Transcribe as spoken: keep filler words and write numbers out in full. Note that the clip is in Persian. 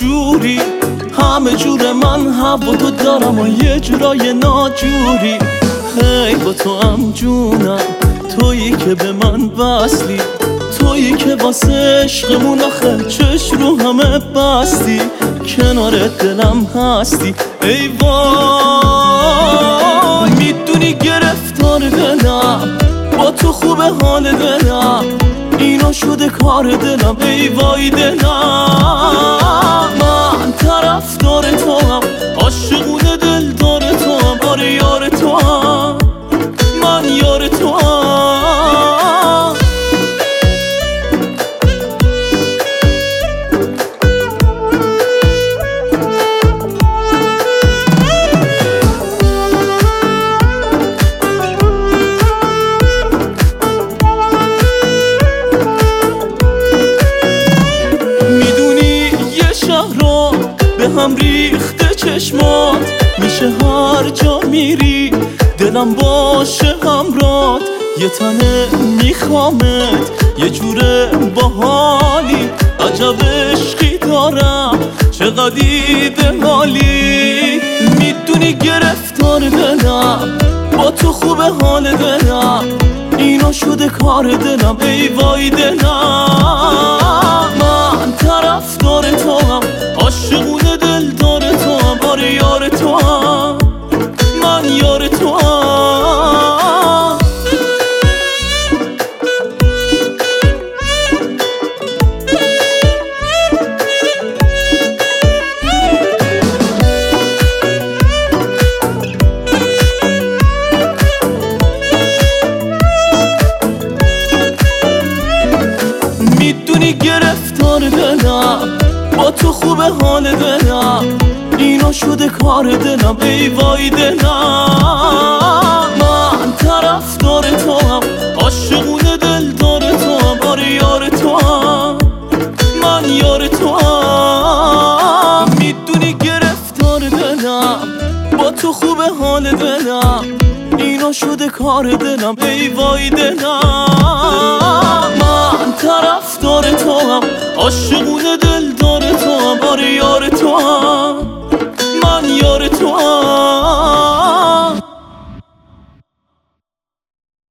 جوری، همه جور من هوا تو دارم و یه جورای ناجوری. هی با تو هم جونم، تویی که به من وصلی، تویی که واسه عشقمون آخه چش رو همه بستی. کنار دلم هستی ای وای، میدونی گرفتار دلم، با تو خوبه حال دلم، اینا شده کار دلم ای وای دلم. من طرفدار تو هم، عاشقونه دلدار تو هم، آره یار تو هم، من یار تو هم. به هم ریخته چشمات، میشه هر جا میری دلم باشه همرات. یه تنه میخوامت، یه جوره باحالی، عجب عشقی دارم چقدر ایده‌آلی. میدونی گرفتار دلم، با تو خوبه حال دلم، اینا شده کار دلم ای وای دلم. من طرفدار تو هم، عاشقونه دلدار تو هم، آره یار تو هم، من یار تو هم. میدونی گرفتار دلم، با تو خوبه حال دلم، اینا شده کار دلم ای وای دلم. من طرفدار تو هم، عاشقونه دلدار تو هم، آره یار تو هم، من یار تو هم. میدونی گرفتار دلم، با تو خوبه حال دلم، اینا شده کار دلم ای وای دلم. من طرفدار تو هم، عاشقونه دلدار